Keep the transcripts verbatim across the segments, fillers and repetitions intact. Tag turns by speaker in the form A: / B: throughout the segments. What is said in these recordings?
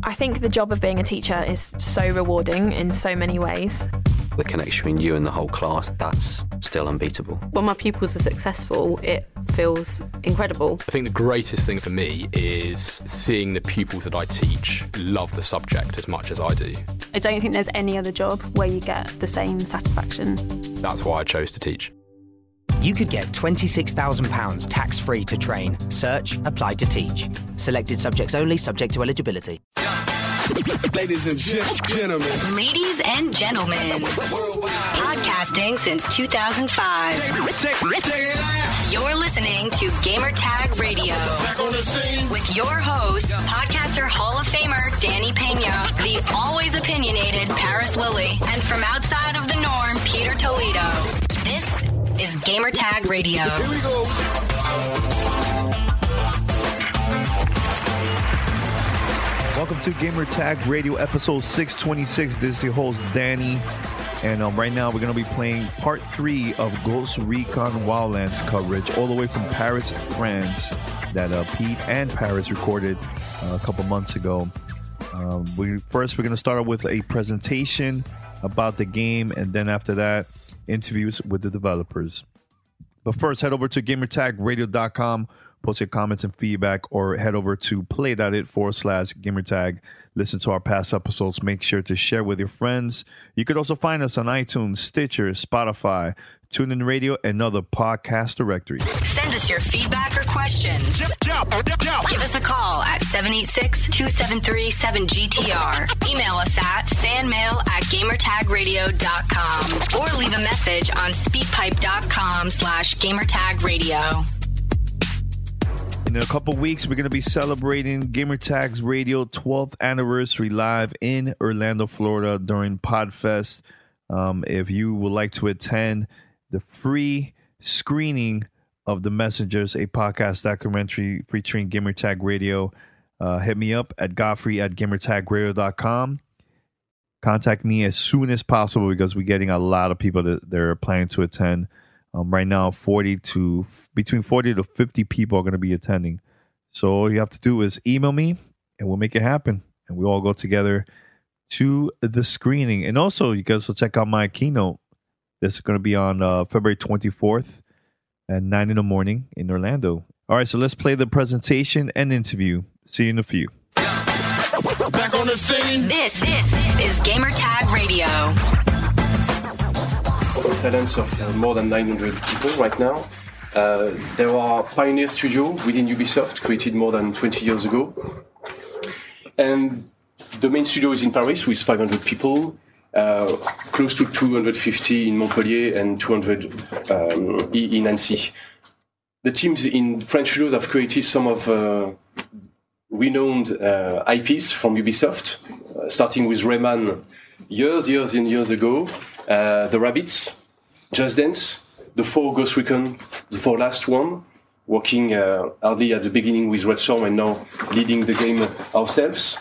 A: I think the job of being a teacher is so rewarding in so many ways.
B: The connection between you and the whole class, that's still unbeatable.
C: When my pupils are successful, it feels incredible.
D: I think the greatest thing for me is seeing the pupils that I teach love the subject as much as I do.
E: I don't think there's any other job where you get the same satisfaction.
D: That's why I chose to teach.
F: You could get twenty-six thousand pounds tax-free to train. Search Apply to Teach. Selected subjects only, subject to eligibility.
G: Ladies and gentlemen.
H: Ladies and gentlemen. Podcasting since two thousand five. You're listening to Gamertag Radio. With your host, podcaster Hall of Famer Danny Pena, the always opinionated Paris Lilly, and from outside of the norm, Peter Toledo. This is Gamertag Radio.
G: Here we go.
I: Welcome to Gamertag Radio, episode six twenty-six. This is your host, Danny. And um, right now, we're going to be playing part three of Ghost Recon Wildlands coverage, all the way from Paris, France, that uh, Pete and Paris recorded uh, a couple months ago. Um, we First, we're going to start off with a presentation about the game, and then after that, interviews with the developers. But first, head over to gamertag radio dot com. Post your comments and feedback, or head over to play.it forward slash gamertag. Listen to our past episodes. Make sure to share with your friends. You could also find us on iTunes, Stitcher, Spotify, TuneIn Radio, and other podcast directories.
H: Send us your feedback or questions. Give us a call at seven eight six, two seven three, seven G T R. Email us at fanmail at gamertagradio dot com or leave a message on speakpipe.com slash gamertagradio.
I: In a couple weeks, we're going to be celebrating Gamertag's Radio twelfth anniversary live in Orlando, Florida during PodFest. Um, if you would like to attend the free screening of The Messengers, a podcast documentary featuring Gamertag Radio, uh, hit me up at godfrey at gamertagradio dot com. Contact me as soon as possible because we're getting a lot of people that they're planning to attend. Um, right now, forty to between forty to fifty people are going to be attending. So all you have to do is email me, and we'll make it happen. And we all go together to the screening. And also, you guys will check out my keynote. This is going to be on uh, February twenty-fourth at nine in the morning in Orlando. All right, so let's play the presentation and interview. See you in a few.
G: Back on the scene.
H: This, this is Gamertag Radio.
J: Talents of uh, more than nine hundred people right now. Uh, there are Pioneer Studio within Ubisoft, created more than twenty years ago. And the main studio is in Paris with five hundred people, uh, close to two hundred fifty in Montpellier and two hundred um, in Annecy. The teams in French studios have created some of uh, renowned uh, I Ps from Ubisoft, uh, starting with Rayman years, years and years ago, uh, The Rabbids, Just Dance, the four Ghost Recon, the four last one, working uh, hardly at the beginning with Red Storm and now leading the game ourselves.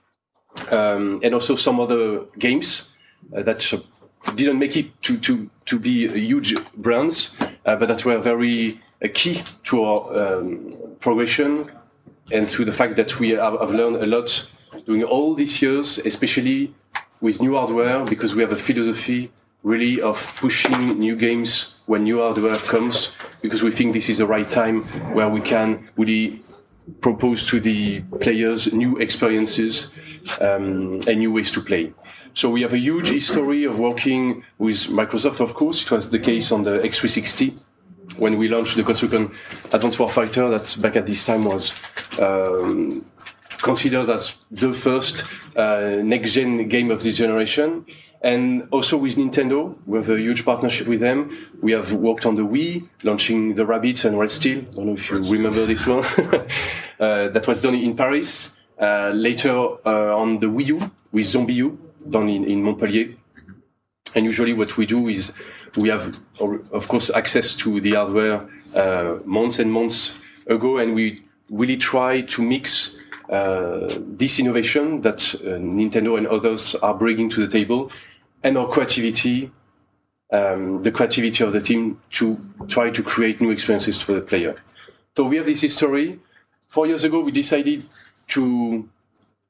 J: Um, and also some other games uh, that uh, didn't make it to, to, to be huge brands, uh, but that were very uh, key to our um, progression and to the fact that we have, have learned a lot during all these years, especially with new hardware, because we have a philosophy really of pushing new games when new hardware comes, because we think this is the right time where we can really propose to the players new experiences um, and new ways to play. So we have a huge history of working with Microsoft, of course. It was the case on the X three sixty when we launched the Ghost Recon Advanced Warfighter, that back at this time was um, considered as the first uh, next-gen game of this generation. And also with Nintendo, we have a huge partnership with them. We have worked on the Wii, launching the Rabbids and Red Steel. I don't know if you remember this one. uh, that was done in Paris. Uh, later uh, on the Wii U with Zombie U, done in, in Montpellier. And usually what we do is we have, of course, access to the hardware uh, months and months ago, and we really try to mix uh, this innovation that uh, Nintendo and others are bringing to the table and our creativity, um, the creativity of the team to try to create new experiences for the player. So we have this history. Four years ago, we decided to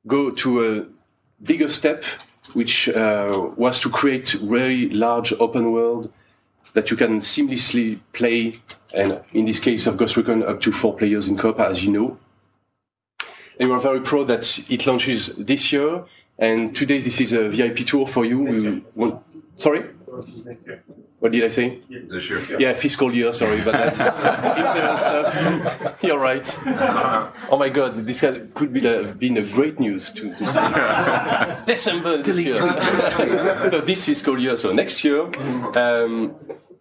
J: go to a bigger step, which uh, was to create very large open world that you can seamlessly play, and in this case of Ghost Recon, up to four players in co-op, as you know. And we're very proud that it launches this year, and today this is a V I P tour for you. We want, sorry? What did I say?
K: This year.
J: Yeah, fiscal year, sorry, but that's internal stuff. You're right. Oh my God, this could be have been a great news to, to say. December this year. No, this fiscal year, so next year. Um,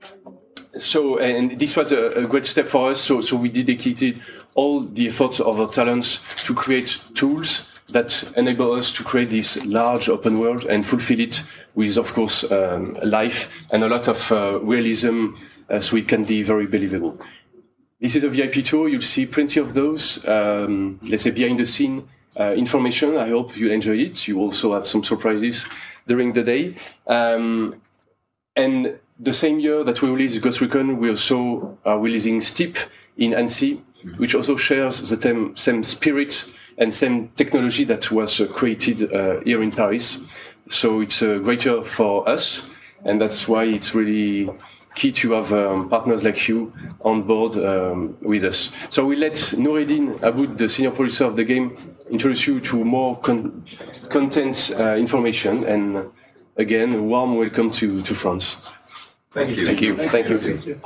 J: so, and this was a, a great step for us, so, so we dedicated all the efforts of our talents to create tools that enable us to create this large open world and fulfill it with, of course, um, life and a lot of uh, realism, uh, so it can be very believable. This is a V I P tour. You'll see plenty of those, um, let's say, behind-the-scene uh, information. I hope you enjoy it. You also have some surprises during the day. Um, and the same year that we release Ghost Recon, we also are releasing Steep in Annecy, which also shares the same, same spirit and same technology that was uh, created uh, here in Paris. So it's a great year for us, and that's why it's really key to have um, partners like you on board um, with us. So we let Noureddin Aboud, the senior producer of the game, introduce you to more con- content uh, information, and again, a warm welcome to, to France.
K: Thank you.
J: Thank you. Thank you.
K: Thank you.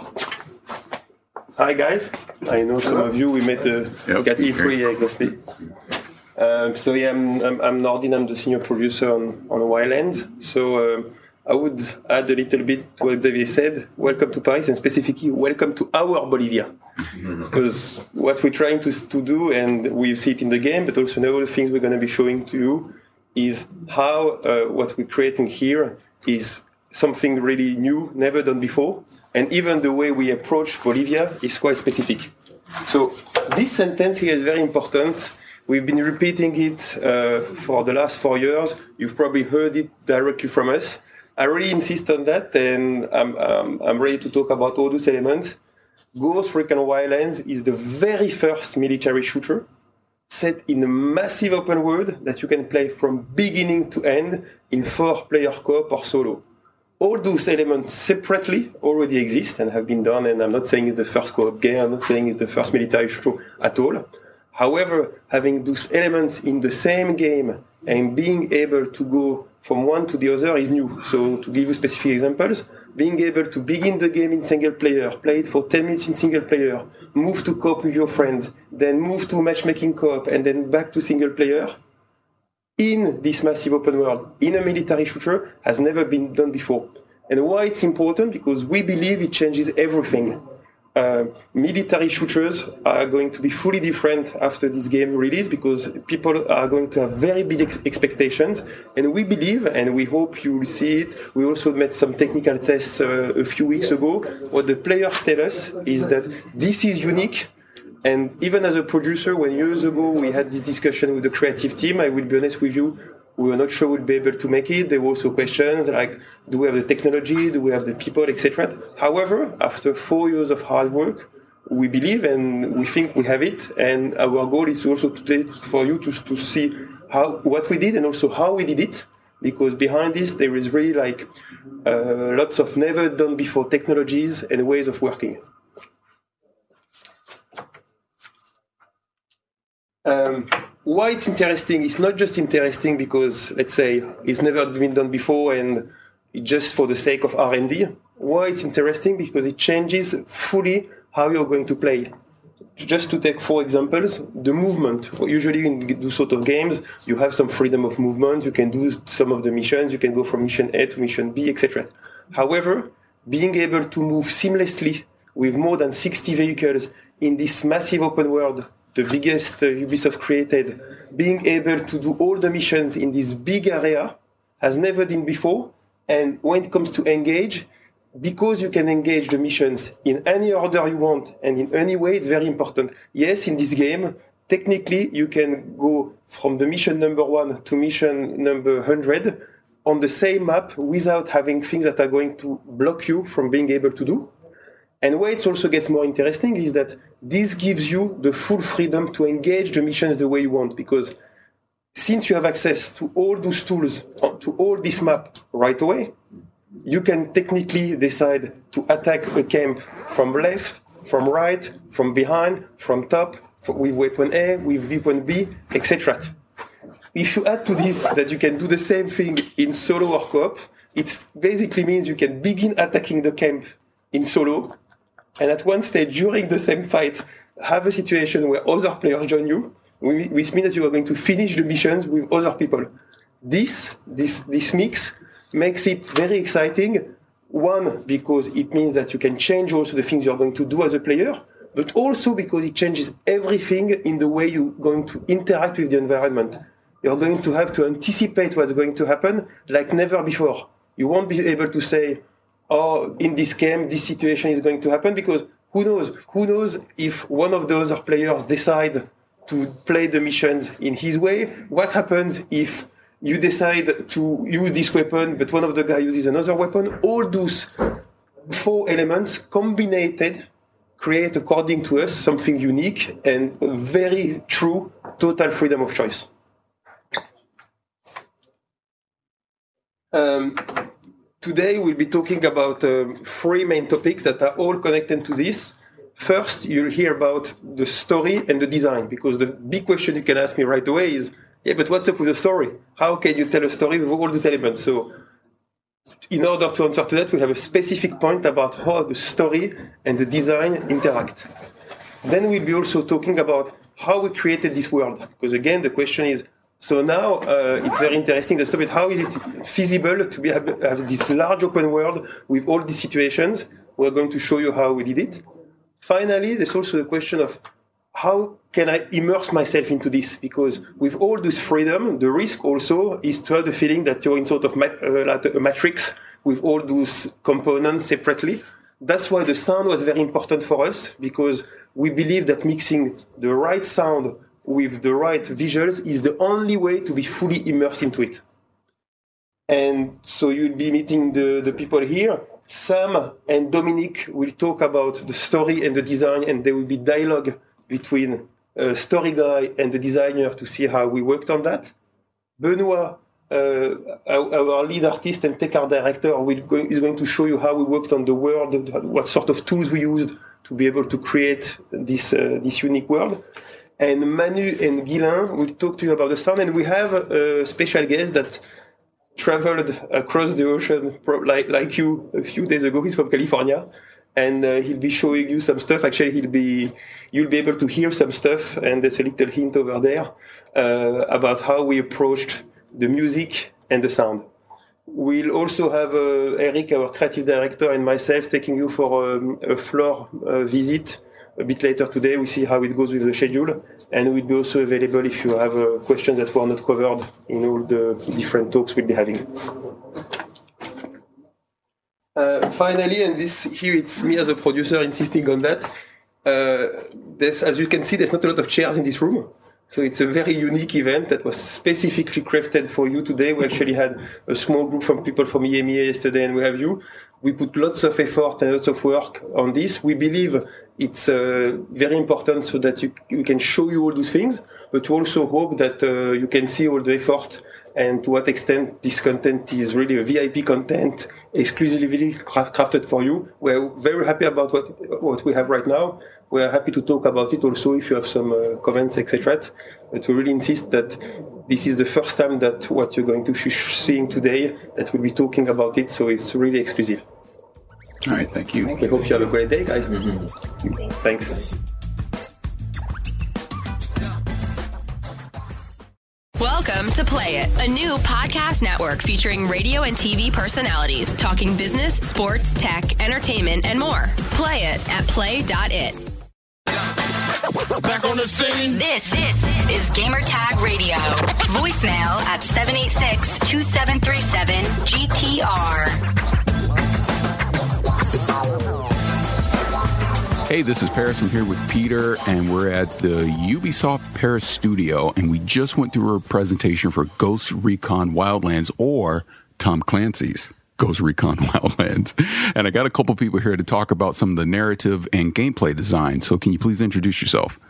L: Hi guys, I know some of you, we met uh,
K: yep.
L: at E three exactly. Um, so yeah, I'm, I'm, I'm Nordin, I'm the senior producer on, on Wildlands. So um, I would add a little bit to what Xavier said. Welcome to Paris, and specifically welcome to our Bolivia. Because what we're trying to, to do, and we see it in the game, but also now the things we're going to be showing to you, is how uh, what we're creating here is something really new, never done before. And even the way we approach Bolivia is quite specific. So this sentence here is very important. We've been repeating it uh, for the last four years. You've probably heard it directly from us. I really insist on that, and I'm, um, I'm ready to talk about all those elements. Ghost Recon Wildlands is the very first military shooter set in a massive open world that you can play from beginning to end in four-player co-op or solo. All those elements separately already exist and have been done, and I'm not saying it's the first co-op game, I'm not saying it's the first military shooter at all. However, having those elements in the same game and being able to go from one to the other is new. So to give you specific examples, being able to begin the game in single player, play it for ten minutes in single player, move to co-op with your friends, then move to matchmaking co-op, and then back to single player, in this massive open world, in a military shooter, has never been done before. And why it's important? Because we believe it changes everything. Uh, military shooters are going to be fully different after this game release, because people are going to have very big ex- expectations. And we believe, and we hope you will see it, we also made some technical tests uh, a few weeks ago. What the players tell us is that this is unique. And even as a producer, when years ago we had this discussion with the creative team, I will be honest with you, we were not sure we'd be able to make it. There were also questions like, do we have the technology? Do we have the people, et cetera. However, after four years of hard work, we believe and we think we have it. And our goal is also today for you to, to see how what we did and also how we did it. Because behind this, there is really like uh, lots of never done before technologies and ways of working. Um, why it's interesting, it's not just interesting because, let's say, it's never been done before and just for the sake of R and D. Why it's interesting? Because it changes fully how you're going to play. Just to take four examples, the movement. Usually in those sort of games, you have some freedom of movement, you can do some of the missions, you can go from mission A to mission B, et cetera. However, being able to move seamlessly with more than sixty vehicles in this massive open world, the biggest uh, Ubisoft created, being able to do all the missions in this big area has never been before. And when it comes to engage, because you can engage the missions in any order you want and in any way, it's very important. Yes, in this game, technically you can go from the mission number one to mission number one hundred on the same map without having things that are going to block you from being able to do. And where it also gets more interesting is that this gives you the full freedom to engage the missions the way you want, because since you have access to all those tools, to all this map right away, you can technically decide to attack a camp from left, from right, from behind, from top, with weapon A, with weapon B, et cetera. If you add to this that you can do the same thing in solo or co-op, it basically means you can begin attacking the camp in solo, and at one stage during the same fight, have a situation where other players join you, which means that you are going to finish the missions with other people. This, this, this mix makes it very exciting. One, because it means that you can change also the things you're going to do as a player, but also because it changes everything in the way you're going to interact with the environment. You're going to have to anticipate what's going to happen like never before. You won't be able to say, oh, in this game, this situation is going to happen, because who knows? Who knows if one of the other players decide to play the missions in his way? What happens if you decide to use this weapon, but one of the guys uses another weapon? All those four elements combined create, according to us, something unique and very true total freedom of choice. Um, today we'll be talking about um, three main topics that are all connected to this. First, you'll hear about the story and the design, because the big question you can ask me right away is, yeah, but what's up with the story? How can you tell a story with all these elements? So in order to answer to that, we have a specific point about how the story and the design interact. Then we'll be also talking about how we created this world, because again, the question is, so now uh, it's very interesting to stop it. How is it feasible to be, have, have this large open world with all these situations? We're going to show you how we did it. Finally, there's also the question of how can I immerse myself into this? Because with all this freedom, the risk also is to have the feeling that you're in sort of mat- uh, like a matrix with all those components separately. That's why the sound was very important for us, because we believe that mixing the right sound with the right visuals is the only way to be fully immersed into it. And so you'll be meeting the, the people here. Sam and Dominic will talk about the story and the design, and there will be dialogue between a story guy and the designer to see how we worked on that. Benoit, uh, our, our lead artist and tech art director, will go, is going to show you how we worked on the world, what sort of tools we used to be able to create this, uh, this unique world. And Manu and Guilain will talk to you about the sound, and we have a special guest that traveled across the ocean like, like you a few days ago. He's from California, and uh, he'll be showing you some stuff. Actually, he'll be you'll be able to hear some stuff, and there's a little hint over there uh, about how we approached the music and the sound. We'll also have uh, Eric, our creative director, and myself taking you for um, a floor uh, visit a bit later today. We see how it goes with the schedule, and we'll be also available if you have uh, questions that were not covered in all the different talks we'll be having. Uh, finally, and this here it's me as a producer insisting on that, uh, there's, as you can see, there's not a lot of chairs in this room. So it's a very unique event that was specifically crafted for you today. We actually had a small group from people from E M E A yesterday, and we have you. We put lots of effort and lots of work on this. We believe it's uh, very important so that you, we can show you all those things, but we also hope that uh, you can see all the effort and to what extent this content is really a V I P content, exclusively crafted for you. We're very happy about what, what we have right now. We're happy to talk about it also if you have some uh, comments, et cetera. But we really insist that this is the first time that what you're going to be seeing today, that we'll be talking about it, so it's really exclusive.
K: All right, thank you.
L: We hope you have a great day, guys. Mm-hmm. Thanks.
M: Welcome to Play It, a new podcast network featuring radio and T V personalities talking business, sports, tech, entertainment, and more. Play it at play dot it.
G: Back on the scene.
H: This, this is Gamertag Radio. Voicemail at seven eight six, two seven three seven, G T R.
K: Hey, this is Paris. I'm here with Peter, and we're at the Ubisoft Paris studio, and we just went through a presentation for Ghost Recon Wildlands, or Tom Clancy's Ghost Recon Wildlands. And I got a couple people here to talk about some of the narrative and gameplay design. So can you please introduce yourself?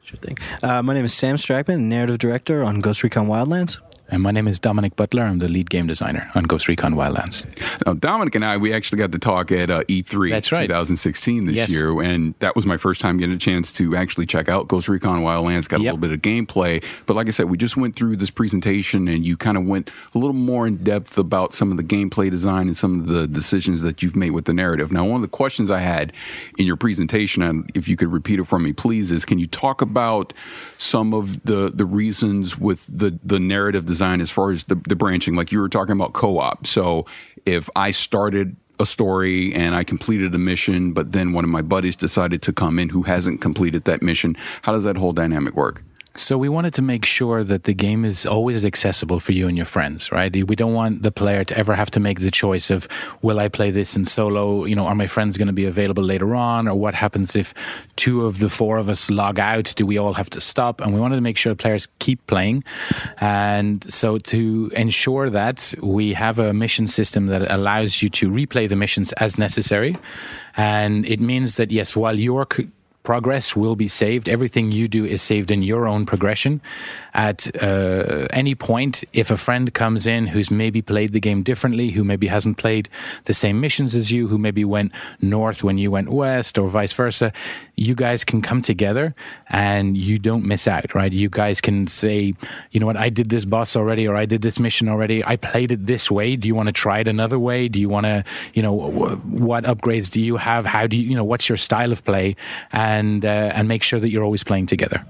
N: Sure thing. Uh, my name is Sam Strackman, narrative director on Ghost Recon Wildlands.
O: And my name is Dominic Butler. I'm the lead game designer on Ghost Recon Wildlands.
K: Now, Dominic and I, we actually got to talk at uh, E three
O: That's right.
K: twenty sixteen this
O: Yes.
K: year, and that was my first time getting a chance to actually check out Ghost Recon Wildlands, got a
O: Yep.
K: little bit of gameplay. But like I said, we just went through this presentation, and you kind of went a little more in depth about some of the gameplay design and some of the decisions that you've made with the narrative. Now, one of the questions I had in your presentation, and if you could repeat it for me, please, is can you talk about some of the, the reasons with the, the narrative design as far as the the branching, like you were talking about co-op. So if I started a story and I completed a mission, but then one of my buddies decided to come in who hasn't completed that mission, how does that whole dynamic work?
O: So we wanted to make sure that the game is always accessible for you and your friends, right? We don't want the player to ever have to make the choice of, will I play this in solo? You know, are my friends going to be available later on? Or what happens if two of the four of us log out? Do we all have to stop? And we wanted to make sure players keep playing. And so to ensure that, we have a mission system that allows you to replay the missions as necessary. And it means that, yes, while you're progress will be saved. Everything you do is saved in your own progression. At uh, any point, if a friend comes in who's maybe played the game differently, who maybe hasn't played the same missions as you, who maybe went north when you went west or vice versa, you guys can come together and you don't miss out, right? You guys can say, you know what, I did this boss already, or I did this mission already. I played it this way. Do you want to try it another way? Do you want to, you know, what upgrades do you have? How do you, you know, what's your style of play? And, uh, and make sure that you're always playing together.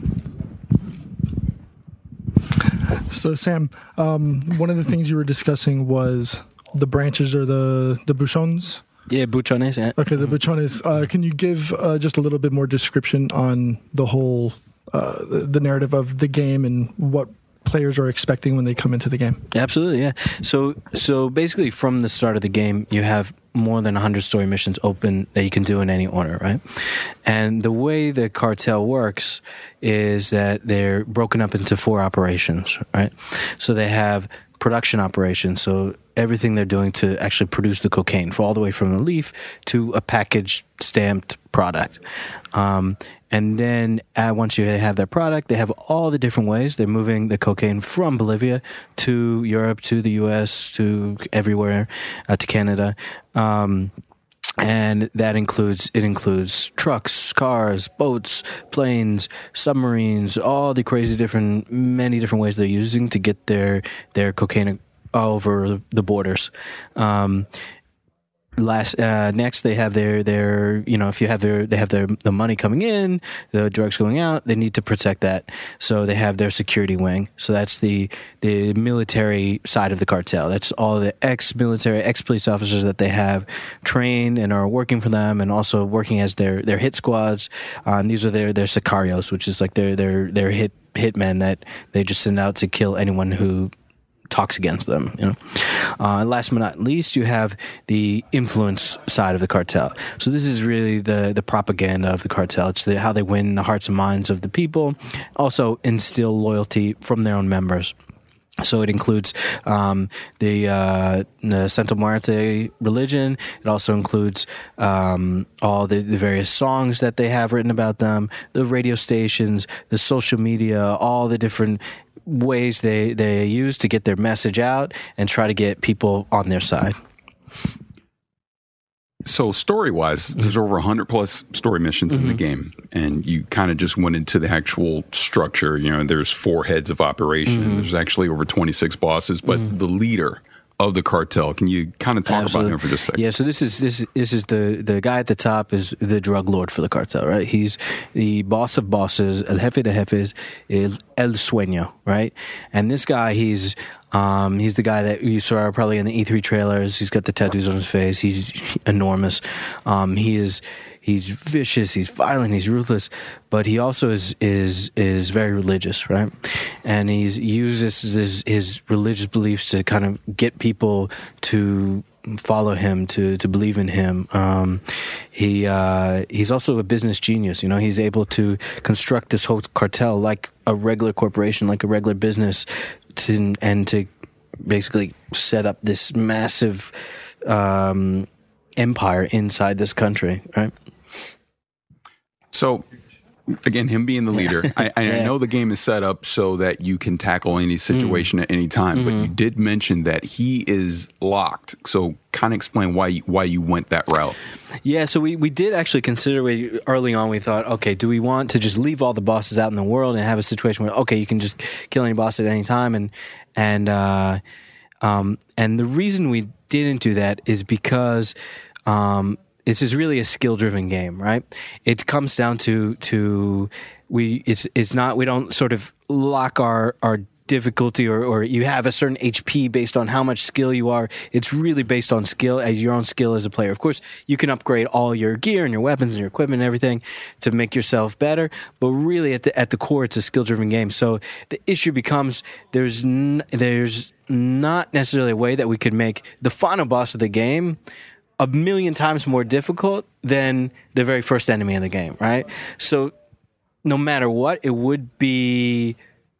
P: So, Sam, um, one of the things you were discussing was the branches or the, the buchons.
N: Yeah, buchones. Yeah.
P: Okay, the buchones. Uh, can you give uh, just a little bit more description on the whole, uh, the, the narrative of the game and what players are expecting when they come into the game?
N: Absolutely, yeah. So, so basically, from the start of the game, you have more than one hundred story missions open that you can do in any order, right? And the way the cartel works is that they're broken up into four operations, right? So they have production operations, so everything they're doing to actually produce the cocaine, for all the way from the leaf to a packaged, stamped product. Um, and then uh, once you have that product, they have all the different ways they're moving the cocaine from Bolivia to Europe, to the U S, to everywhere, uh, to Canada. Um, and that includes, it includes trucks, cars, boats, planes, submarines, all the crazy different, many different ways they're using to get their, their cocaine over the borders. Um, Last uh, next, they have their their you know if you have their they have their the money coming in, the drugs going out. They need to protect that, so they have their security wing. So that's the the military side of the cartel. That's all the ex-military, ex-police officers that they have trained and are working for them, and also working as their their hit squads. Uh, and these are their their sicarios, which is like their their their hit hitmen that they just send out to kill anyone who talks against them, you know. Uh, and last but not least, you have the influence side of the cartel. So this is really the the propaganda of the cartel. It's the, how they win the hearts and minds of the people, also instill loyalty from their own members. So it includes um, the, uh, the Santa Muerte religion. It also includes um, all the, the various songs that they have written about them, the radio stations, the social media, all the different ways they, they use to get their message out and try to get people on their side.
K: So story-wise, there's over one hundred plus story missions mm-hmm. in the game, and you kind of just went into the actual structure. You know, there's four heads of operation. Mm-hmm. There's actually over twenty-six bosses, but mm-hmm. the leader of the cartel, can you kind of talk Absolutely. about him for just a second?
N: Yeah, so this is this this is the the guy at the top is the drug lord for the cartel, right? He's the boss of bosses, el jefe de jefes, el, el sueño, right? And this guy, he's um, he's the guy that you saw probably in the E three trailers. He's got the tattoos on his face. He's enormous. Um, he is he's vicious. He's violent. He's ruthless. But he also is is is very religious, right? And he's uses his his religious beliefs to kind of get people to follow him, to to believe in him. Um, he uh, he's also a business genius. You know, he's able to construct this whole cartel like a regular corporation, like a regular business, to and to basically set up this massive um, empire inside this country, right?
K: So again, him being the leader, I, I
N: Yeah.
K: know the game is set up so that you can tackle any situation at any time,
N: Mm-hmm.
K: but you did mention that he is locked. So kind of explain why, why you went that route.
N: Yeah, so we, we did actually consider we, early on, we thought, okay, do we want to just leave all the bosses out in the world and have a situation where, okay, you can just kill any boss at any time? And and uh, um, and the reason we didn't do that is because um, this is really a skill-driven game, right? It comes down to to we it's it's not we don't sort of lock our our difficulty or, or you have a certain H P based on how much skill you are. It's really based on skill, as your own skill as a player. Of course, you can upgrade all your gear and your weapons and your equipment and everything to make yourself better, but really at the at the core, it's a skill-driven game. So the issue becomes there's n- there's not necessarily a way that we could make the final boss of the game a million times more difficult than the very first enemy of the game, right? So no matter what, it would be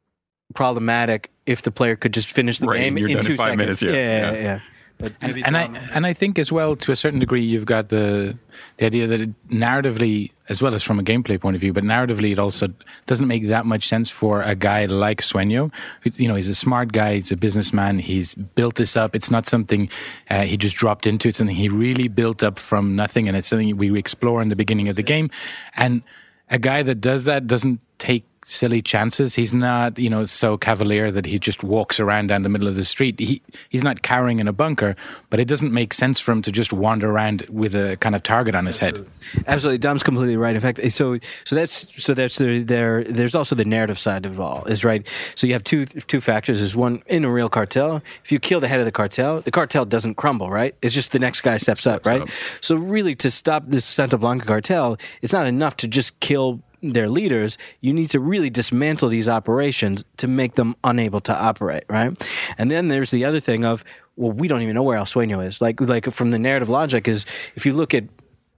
N: problematic if the player could just finish the
K: Right,
N: game
K: you're
N: in
K: done
N: two
K: in five
N: seconds.
K: minutes, yeah,
N: yeah,
K: yeah.
N: yeah. But
O: And,
N: maybe
O: and I
N: Tom-
O: and I think as well, to a certain degree, you've got the the idea that it narratively, as well as from a gameplay point of view, but narratively, it also doesn't make that much sense for a guy like Sueño. Who, you know, he's a smart guy, he's a businessman, he's built this up. It's not something uh, he just dropped into. It's something he really built up from nothing, and it's something we explore in the beginning of the game. And a guy that does that doesn't take silly chances. He's not, you know, so cavalier that he just walks around down the middle of the street. He he's not cowering in a bunker, but it doesn't make sense for him to just wander around with a kind of target on his head.
N: Absolutely, Dom's completely right. In fact, so so that's so that's the, there. There's also the narrative side of it all, is right. So you have two two factors. Is one, in a real cartel, if you kill the head of the cartel, the cartel doesn't crumble, right? It's just the next guy steps up, right? So really, to stop this Santa Blanca cartel, it's not enough to just kill their leaders. You need to really dismantle these operations to make them unable to operate, right? And then there's the other thing of, well, we don't even know where El Sueño is. Like, like from the narrative logic is, if you look at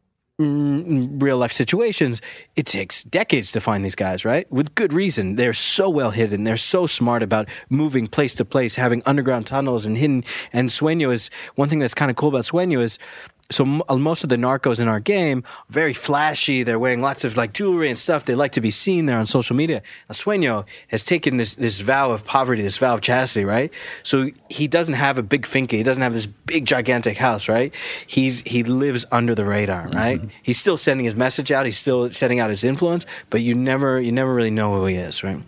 N: mm, real life situations, it takes decades to find these guys, right? With good reason. They're so well hidden. They're so smart about moving place to place, having underground tunnels and hidden. And Sueño is, one thing that's kind of cool about Sueño is, so m- most of the narcos in our game are very flashy. They're wearing lots of like jewelry and stuff. They like to be seen there on social media. Now, Sueño has taken this this vow of poverty, this vow of chastity, right? So he doesn't have a big finca. He doesn't have this big gigantic house, right? He's he lives under the radar, right? Mm-hmm. He's still sending his message out. He's still sending out his influence, but you never you never really know who he is, right?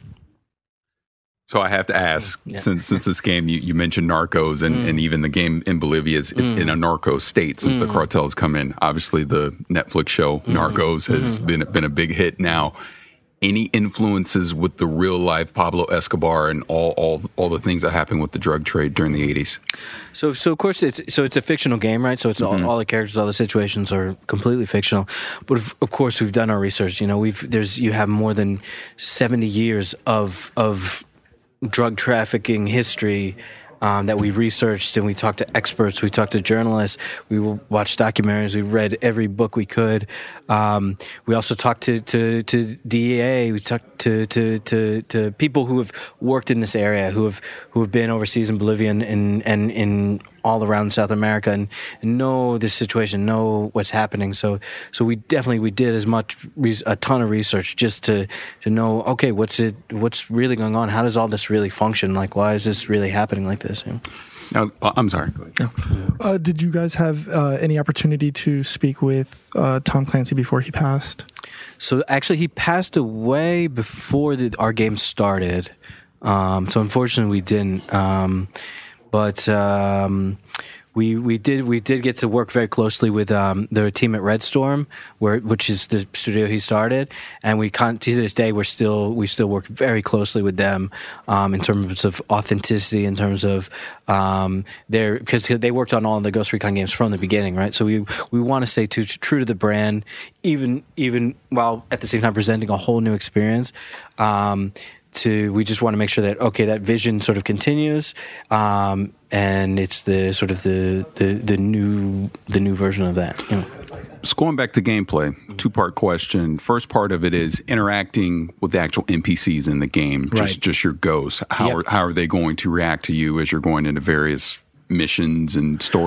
K: So I have to ask,
N: Yeah.
K: since since this game, you, you mentioned narcos, and,
N: Mm.
K: and even the game in Bolivia is it's
N: Mm.
K: in a narco state since the
N: Mm.
K: cartels come in. Obviously, the Netflix show
N: Mm-hmm.
K: Narcos has
N: Mhm.
K: been been a big hit now. Any influences with the real life Pablo Escobar and all all all the things that happened with the drug trade during the eighties?
N: So, so of course, it's so it's a fictional game, right? So it's
K: Mhm.
N: all, all the characters, all the situations are completely fictional. But of, of course, we've done our research. You know, we've there's you have more than seventy years of of drug trafficking history um, that we researched, and we talked to experts, we talked to journalists, we watched documentaries, we read every book we could. Um, we also talked to, to, to D E A, we talked to, to, to, to people who have worked in this area, who have who have been overseas in Bolivia and and, and in all around South America, and, and know this situation, know what's happening. So so we definitely we did as much res- a ton of research just to to know, okay, what's it what's really going on? How does all this really function? Like, why is this really happening like this? You know?
K: Now, uh, I'm sorry. Go ahead.
P: Uh, did you guys have uh, any opportunity to speak with uh, Tom Clancy before he passed?
N: So actually, he passed away before the, our game started. Um, so unfortunately, we didn't. Um, but um, we we did we did get to work very closely with um, the team at Red Storm, where which is the studio he started, and we con- to this day we're still we still work very closely with them um, in terms of authenticity, in terms of um, their because they worked on all the Ghost Recon games from the beginning, right? So we we want to stay too, true to the brand, even even while at the same time presenting a whole new experience. Um, To we just want to make sure that okay, that vision sort of continues, um, and it's the sort of the, the the new the new version of that. You know.
K: So going back to gameplay, two-part question. First part of it is interacting with the actual N P Cs in the game, just
N: Right.
K: just your ghosts. How
N: Yep.
K: are, how are they going to react to you as you're going into various missions and story?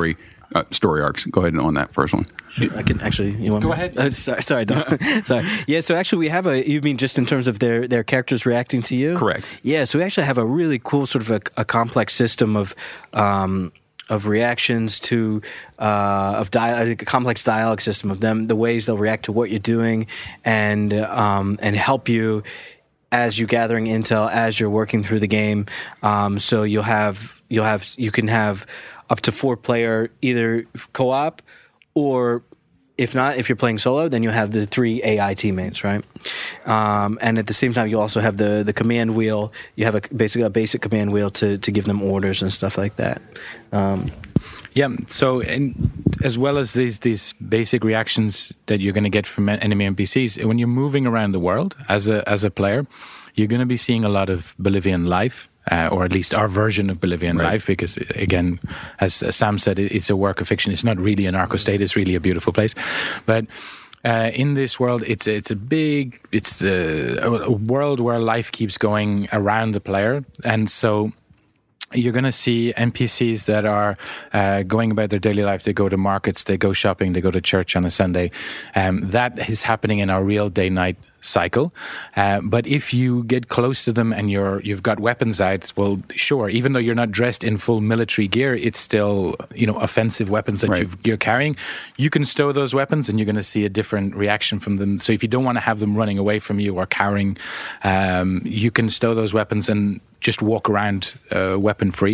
K: uh, story arcs. Go ahead on that first one.
N: Sure, I can actually. You want
O: Go
N: me?
O: ahead.
N: Uh, sorry, sorry, Don. sorry. Yeah. So actually, we have a. You mean just in terms of their their characters reacting to you?
K: Correct.
N: Yeah. So we actually have a really cool sort of a, a complex system of. Um, of reactions to uh, of dia- a complex dialogue system of them, the ways they'll react to what you're doing, and um, and help you as you're gathering intel, as you're working through the game. Um, so you'll have you'll have you can have up to four player either co-op, or if not, if you're playing solo, then you'll have the three A I teammates, right? Um, and at the same time, you also have the the command wheel. You have a basically a basic command wheel to to give them orders and stuff like that. Um,
O: Yeah, so and as well as these these basic reactions that you're going to get from enemy N P Cs, when you're moving around the world as a as a player, you're going to be seeing a lot of Bolivian life, uh, or at least our version of Bolivian
K: right.
O: life, because again, as Sam said, it's a work of fiction. It's not really a narco state. It's really a beautiful place, but. Uh, in this world, it's it's a big, it's the a world where life keeps going around the player, and so you're going to see N P Cs that are uh, going about their daily life. They go to markets, they go shopping, they go to church on a Sunday. Um, that is happening in our real day-night cycle. Uh, but if you get close to them and you're you've got weapons out, well, sure. Even though you're not dressed in full military gear, it's still, you know, offensive weapons that
K: right.
O: you've, you're carrying. You can stow those weapons, and you're going to see a different reaction from them. So if you don't want to have them running away from you or carrying, um, you can stow those weapons and just walk around uh, weapon-free.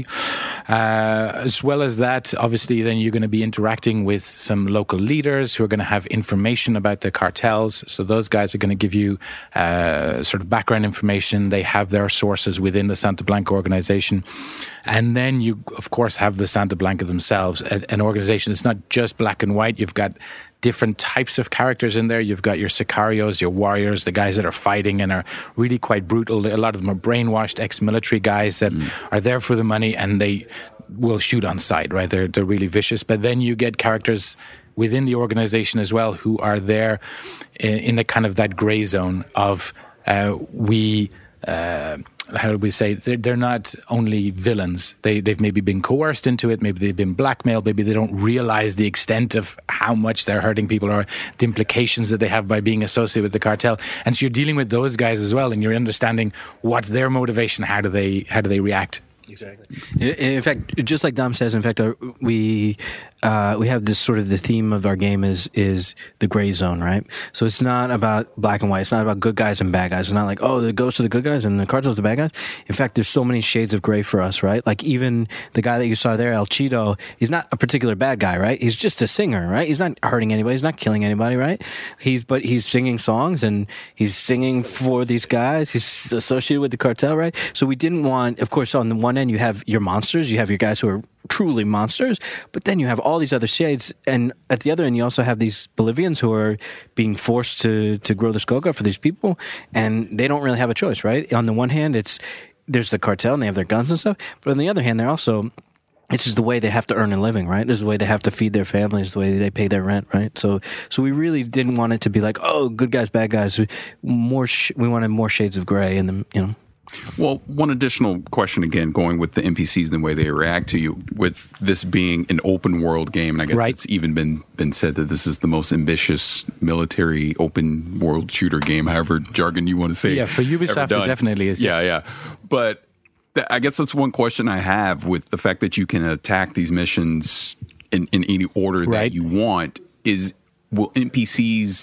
O: Uh, as well as that, obviously, then you're going to be interacting with some local leaders who are going to have information about the cartels. So those guys are going to give you uh, sort of background information. They have their sources within the Santa Blanca organization. And then you, of course, have the Santa Blanca themselves, an organization that's not just black and white. You've got different types of characters in there. You've got your sicarios, your warriors, the guys that are fighting and are really quite brutal. A lot of them are brainwashed ex-military guys that mm. are there for the money, and they will shoot on sight, right? They're, they're really vicious. But then you get characters within the organization as well who are there in, in the kind of that gray zone of uh, we... Uh, how do we say, they're, they're not only villains, they, they've maybe been coerced into it, maybe they've been blackmailed, maybe they don't realize the extent of how much they're hurting people or the implications that they have by being associated with the cartel. And so you're dealing with those guys as well, and you're understanding what's their motivation, how do they how do they react.
N: Exactly. In fact, just like Dom says, in fact, our, we uh, we have this sort of the theme of our game is is the gray zone, right? So it's not about black and white. It's not about good guys and bad guys. It's not like, oh, the ghosts are the good guys and the cartels are the bad guys. In fact, there's so many shades of gray for us, right? Like even the guy that you saw there, El Cheeto, he's not a particular bad guy, right? He's just a singer, right? He's not hurting anybody. He's not killing anybody, right? He's but he's singing songs and he's singing for these guys. He's associated with the cartel, right? So we didn't want, of course, on the one end you have your monsters, you have your guys who are truly monsters, but then you have all these other shades, and at the other end you also have these Bolivians who are being forced to to grow this coca for these people, and they don't really have a choice, right? On the one hand, it's there's the cartel and they have their guns and stuff, but on the other hand, they're also, it's just the way they have to earn a living, right? This is the way they have to feed their families, the way they pay their rent, right? So, so we really didn't want it to be like, oh, good guys, bad guys. More, sh- we wanted more shades of gray in them, you know.
K: Well, one additional question again, going with the N P Cs and the way they react to you, with this being an open world game, and I guess right. it's even been been said that this is the most ambitious military open world shooter game, however jargon you want to say.
O: Yeah, for Ubisoft, it definitely is.
K: Yeah,
O: yes.
K: yeah. But th- I guess that's one question I have with the fact that you can attack these missions in, in any order that
O: right.
K: you want. Is will N P Cs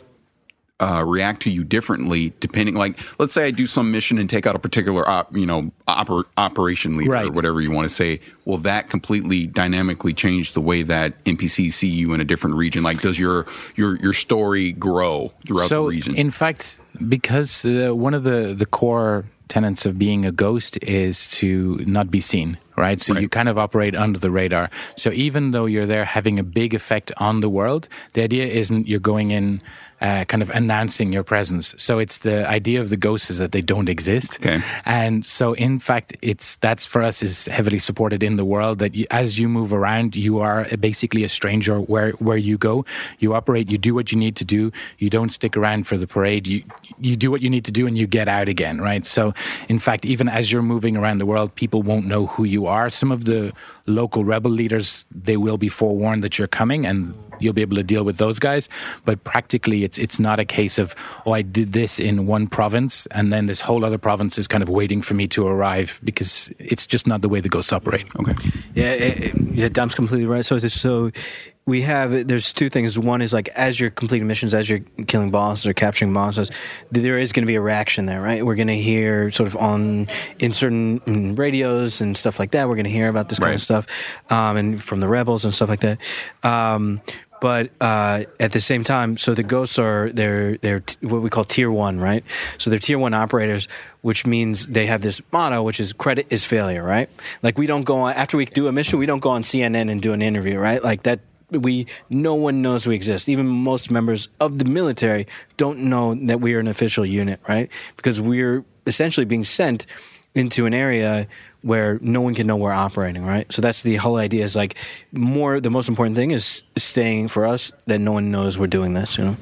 K: Uh, react to you differently depending, like let's say I do some mission and take out a particular op, you know oper, operation leader
O: right.
K: or whatever you want to say, will that completely dynamically change the way that N P Cs see you in a different region? Like does your your your story grow throughout
O: so,
K: the region?
O: In fact, because uh, one of the the core tenets of being a ghost is to not be seen, right? So right. you kind of operate under the radar. So even though you're there having a big effect on the world, the idea isn't you're going in uh, kind of announcing your presence. So it's the idea of the ghosts is that they don't exist.
K: Okay.
O: And so in fact, it's that's for us is heavily supported in the world that you, as you move around, you are basically a stranger where, where you go. You operate, you do what you need to do. You don't stick around for the parade. You you do what you need to do and you get out again, right? So in fact, even as you're moving around the world, people won't know who you are. Some of the local rebel leaders, they will be forewarned that you're coming and you'll be able to deal with those guys. But practically, it's it's not a case of, oh, I did this in one province and then this whole other province is kind of waiting for me to arrive, because it's just not the way the ghosts operate.
K: Okay.
N: Yeah, it, yeah, Dom's completely right. So, so we have, there's two things. One is like as you're completing missions, as you're killing bosses or capturing bosses, there is going to be a reaction there, right? We're going to hear sort of on, in certain radios and stuff like that, we're going to hear about this kind
K: Right.
N: of stuff, um, and from the rebels and stuff like that. Um, But uh, at the same time, so the ghosts are they're they're t- what we call tier one, right? So they're tier one operators, which means they have this motto, which is credit is failure, right? Like we don't go on after we do a mission, we don't go on C N N and do an interview, right? Like that. We no one knows we exist. Even most members of the military don't know that we are an official unit, right? Because we're essentially being sent into an area where no one can know we're operating, right? So that's the whole idea. Is like more. The most important thing is staying for us that no one knows we're doing this. You know.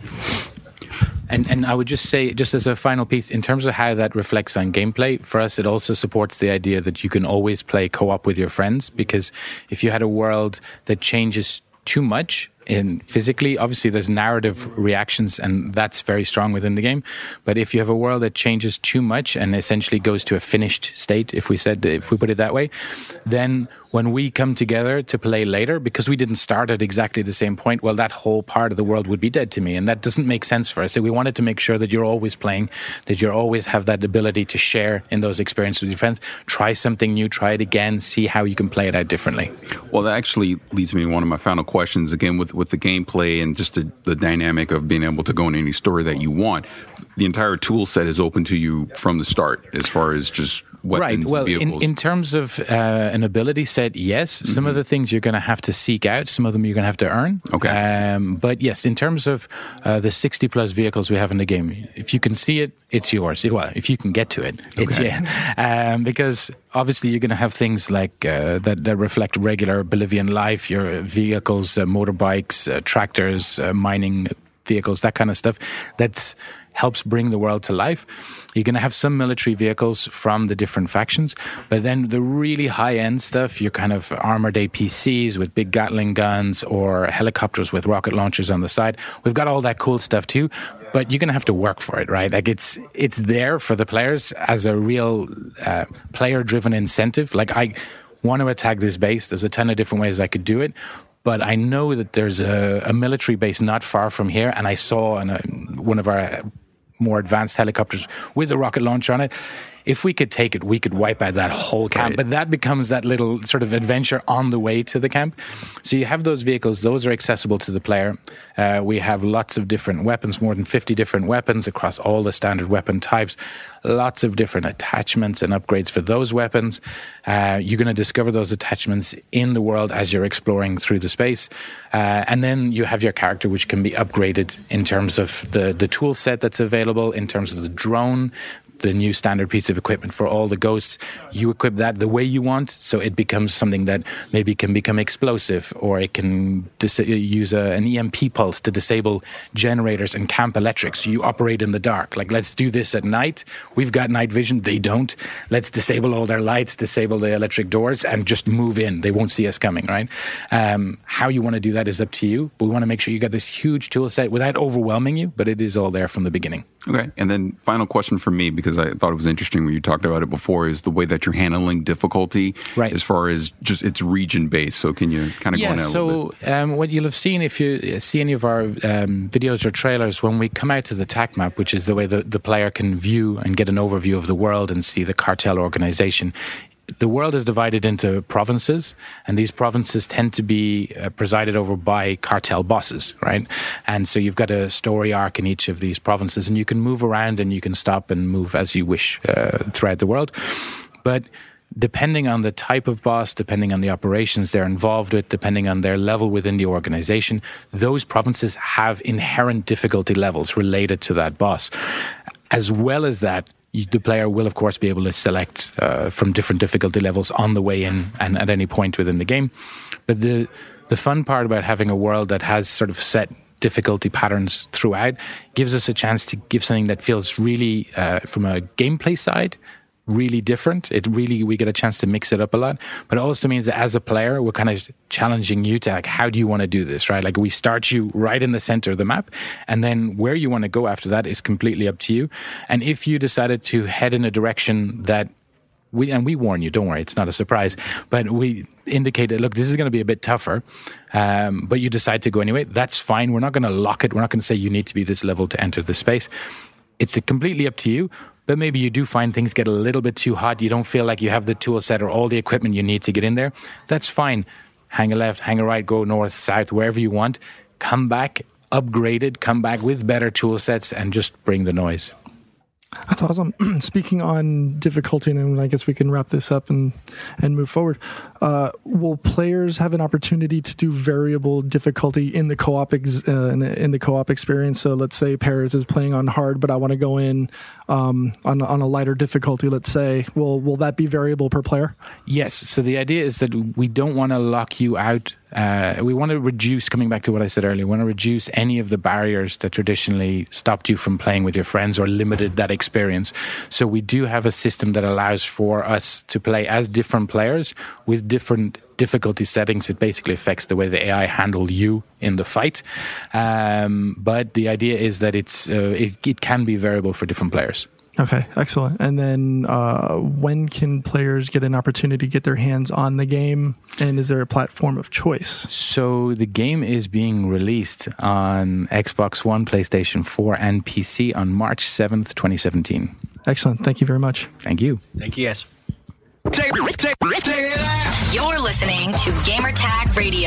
O: And and I would just say, just as a final piece, in terms of how that reflects on gameplay, for us it also supports the idea that you can always play co-op with your friends, because if you had a world that changes too much in physically, obviously there's narrative reactions and that's very strong within the game, but if you have a world that changes too much and essentially goes to a finished state, if we said if we put it that way, then when we come together to play later, because we didn't start at exactly the same point, well, that whole part of the world would be dead to me, and that doesn't make sense for us. So we wanted to make sure that you're always playing, that you always have that ability to share in those experiences with your friends. Try something new, try it again, see how you can play it out differently.
K: Well, that actually leads me to one of my final questions, again, with, with the gameplay and just the, the dynamic of being able to go in any story that you want. The entire tool set is open to you from the start as far as just weapons
O: right. Well,
K: and vehicles.
O: In, in terms of uh, an ability set, yes. Mm-hmm. Some of the things you're going to have to seek out. Some of them you're going to have to earn.
K: Okay.
O: Um, but yes, in terms of uh, the sixty plus vehicles we have in the game, if you can see it, it's yours. Well, if you can get to it, it's
K: Okay.
O: yeah. Um, because obviously you're going to have things like uh, that, that reflect regular Bolivian life, your vehicles, uh, motorbikes, uh, tractors, uh, mining vehicles, that kind of stuff. That's helps bring the world to life. You're going to have some military vehicles from the different factions, but then the really high-end stuff, your kind of armored A P Cs with big Gatling guns or helicopters with rocket launchers on the side. We've got all that cool stuff too, but you're going to have to work for it, right? Like it's it's there for the players as a real uh, player-driven incentive. Like I want to attack this base. There's a ton of different ways I could do it. But I know that there's a, a military base not far from here, and I saw an, uh, one of our more advanced helicopters with a rocket launcher on it. If we could take it, we could wipe out that whole camp. Right. But that becomes that little sort of adventure on the way to the camp. So you have those vehicles. Those are accessible to the player. Uh, we have lots of different weapons, more than fifty different weapons across all the standard weapon types. Lots of different attachments and upgrades for those weapons. Uh, you're going to discover those attachments in the world as you're exploring through the space. Uh, and then you have your character, which can be upgraded in terms of the, the tool set that's available, in terms of the drone, the new standard piece of equipment for all the ghosts. You equip that the way you want, so it becomes something that maybe can become explosive, or it can dis- use a, an E M P pulse to disable generators and camp electrics. So you operate in the dark. Like, let's do this at night. We've got night vision. They don't. Let's disable all their lights, disable the electric doors, and just move in. They won't see us coming, right? Um, how you want to do that is up to you, but we want to make sure you got this huge tool set without overwhelming you, but it is all there from the beginning.
K: Okay, and then final question for me, because I thought it was interesting when you talked about it before, is the way that you're handling difficulty,
O: right,
K: as far as just it's region based. So can you kind of
O: yeah,
K: go into that a little
O: bit?
K: bit?
O: So um, what you'll have seen if you see any of our um, videos or trailers, when we come out to the TAC map, which is the way the, the player can view and get an overview of the world and see the cartel organization, the world is divided into provinces, and these provinces tend to be uh, presided over by cartel bosses, right? And so you've got a story arc in each of these provinces, and you can move around and you can stop and move as you wish uh, throughout the world. But depending on the type of boss, depending on the operations they're involved with, depending on their level within the organization, those provinces have inherent difficulty levels related to that boss. As well as that, you, the player will, of course, be able to select uh, from different difficulty levels on the way in and at any point within the game. But the the fun part about having a world that has sort of set difficulty patterns throughout gives us a chance to give something that feels really, uh, from a gameplay side, really different. It really, we get a chance to mix it up a lot, but it also means that as a player, we're kind of challenging you to like, how do you want to do this, right? Like we start you right in the center of the map, and then where you want to go after that is completely up to you. And if you decided to head in a direction that we, and we warn you, don't worry, it's not a surprise, but we indicate that, look, this is going to be a bit tougher, um, but you decide to go anyway, that's fine. We're not going to lock it. We're not going to say you need to be this level to enter the space. It's completely up to you. But maybe you do find things get a little bit too hot. You don't feel like you have the tool set or all the equipment you need to get in there. That's fine. Hang a left, hang a right, go north, south, wherever you want. Come back upgraded, come back with better tool sets, and just bring the noise.
P: That's awesome. Speaking on difficulty, and I guess we can wrap this up and, and move forward. Uh, will players have an opportunity to do variable difficulty in the co-op ex, uh, in, the, in the co-op experience? So let's say Paris is playing on hard, but I want to go in um, on on a lighter difficulty. Let's say, will will that be variable per player?
O: Yes. So the idea is that we don't want to lock you out. Uh, we want to reduce, coming back to what I said earlier, we want to reduce any of the barriers that traditionally stopped you from playing with your friends or limited that experience. So we do have a system that allows for us to play as different players with different difficulty settings. It basically affects the way the A I handle you in the fight. Um, but the idea is that it's uh, it, it can be variable for different players.
P: Okay, excellent. And then uh, when can players get an opportunity to get their hands on the game? And is there a platform of choice?
O: So the game is being released on Xbox One, PlayStation four, and P C on March seventh, twenty seventeen.
P: Excellent. Thank you very much.
O: Thank you.
F: Thank you, yes.
H: Take, take, take it out. You're listening to Gamertag Radio.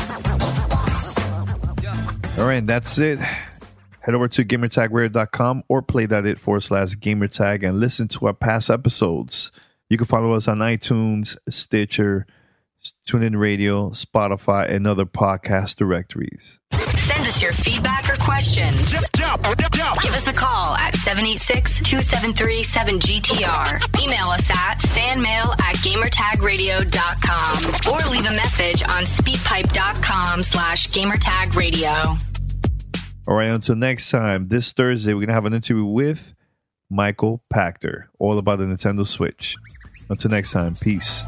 I: All right, that's it. Head over to gamertag radio dot com or play.it forward slash gamertag and listen to our past episodes. You can follow us on iTunes, Stitcher, TuneIn Radio, Spotify, and other podcast directories.
H: Send us your feedback or questions. Give us a call at seven eight six, two seven three, seven G T R. Email us at fanmail at gamertag radio dot com or leave a message on speedpipe.com slash gamertag radio.
I: All right, until next time, this Thursday, we're going to have an interview with Michael Pachter, all about the Nintendo Switch. Until next time, peace.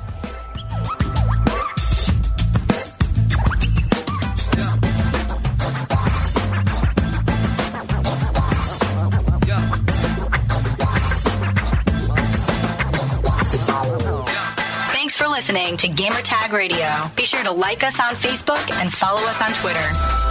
H: Thanks for listening to Gamertag Radio. Be sure to like us on Facebook and follow us on Twitter.